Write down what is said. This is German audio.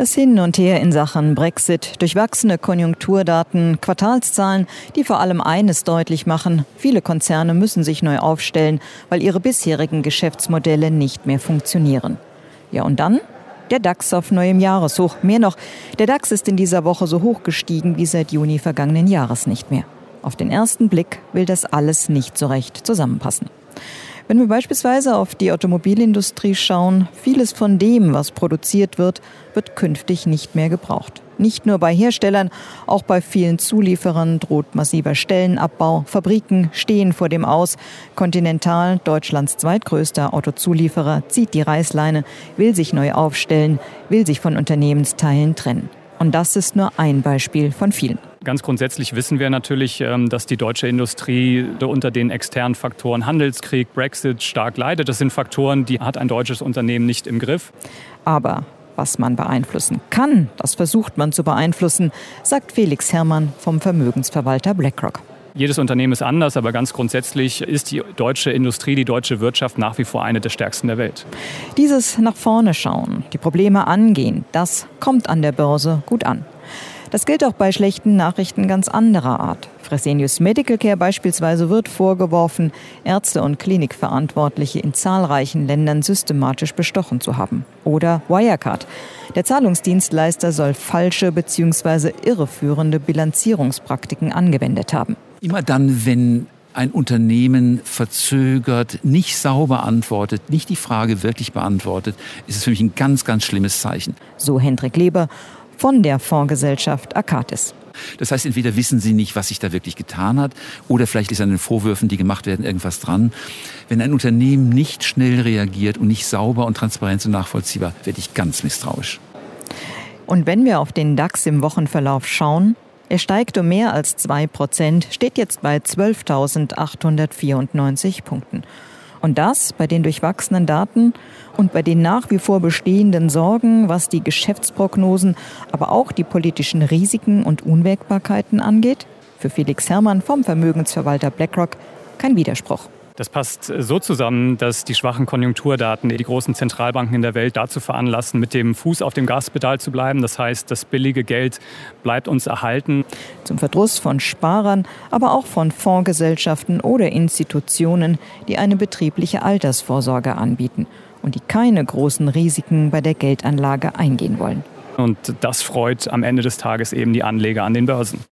Das Hin und Her in Sachen Brexit, durchwachsene Konjunkturdaten, Quartalszahlen, die vor allem eines deutlich machen: Viele Konzerne müssen sich neu aufstellen, weil ihre bisherigen Geschäftsmodelle nicht mehr funktionieren. Ja, und dann? Der DAX auf neuem Jahreshoch. Mehr noch, der DAX ist in dieser Woche so hoch gestiegen wie seit Juni vergangenen Jahres nicht mehr. Auf den ersten Blick will das alles nicht so recht zusammenpassen. Wenn wir beispielsweise auf die Automobilindustrie schauen, vieles von dem, was produziert wird, wird künftig nicht mehr gebraucht. Nicht nur bei Herstellern, auch bei vielen Zulieferern droht massiver Stellenabbau. Fabriken stehen vor dem Aus. Continental, Deutschlands zweitgrößter Autozulieferer, zieht die Reißleine, will sich neu aufstellen, will sich von Unternehmensteilen trennen. Und das ist nur ein Beispiel von vielen. Ganz grundsätzlich wissen wir natürlich, dass die deutsche Industrie unter den externen Faktoren Handelskrieg, Brexit stark leidet. Das sind Faktoren, die hat ein deutsches Unternehmen nicht im Griff. Aber was man beeinflussen kann, das versucht man zu beeinflussen, sagt Felix Herrmann vom Vermögensverwalter BlackRock. Jedes Unternehmen ist anders, aber ganz grundsätzlich ist die deutsche Industrie, die deutsche Wirtschaft nach wie vor eine der stärksten der Welt. Dieses nach vorne schauen, die Probleme angehen, das kommt an der Börse gut an. Das gilt auch bei schlechten Nachrichten ganz anderer Art. Fresenius Medical Care beispielsweise wird vorgeworfen, Ärzte und Klinikverantwortliche in zahlreichen Ländern systematisch bestochen zu haben. Oder Wirecard. Der Zahlungsdienstleister soll falsche bzw. irreführende Bilanzierungspraktiken angewendet haben. Immer dann, wenn ein Unternehmen verzögert, nicht sauber antwortet, nicht die Frage wirklich beantwortet, ist es für mich ein ganz, ganz schlimmes Zeichen. So Hendrik Leber von der Fondsgesellschaft Akatis. Das heißt, entweder wissen Sie nicht, was sich da wirklich getan hat, oder vielleicht ist an den Vorwürfen, die gemacht werden, irgendwas dran. Wenn ein Unternehmen nicht schnell reagiert und nicht sauber und transparent und nachvollziehbar, werde ich ganz misstrauisch. Und wenn wir auf den DAX im Wochenverlauf schauen, er steigt um mehr als 2%, steht jetzt bei 12.894 Punkten. Und das bei den durchwachsenen Daten und bei den nach wie vor bestehenden Sorgen, was die Geschäftsprognosen, aber auch die politischen Risiken und Unwägbarkeiten angeht? Für Felix Herrmann vom Vermögensverwalter BlackRock kein Widerspruch. Das passt so zusammen, dass die schwachen Konjunkturdaten die großen Zentralbanken in der Welt dazu veranlassen, mit dem Fuß auf dem Gaspedal zu bleiben. Das heißt, das billige Geld bleibt uns erhalten. Zum Verdruss von Sparern, aber auch von Fondsgesellschaften oder Institutionen, die eine betriebliche Altersvorsorge anbieten und die keine großen Risiken bei der Geldanlage eingehen wollen. Und das freut am Ende des Tages eben die Anleger an den Börsen.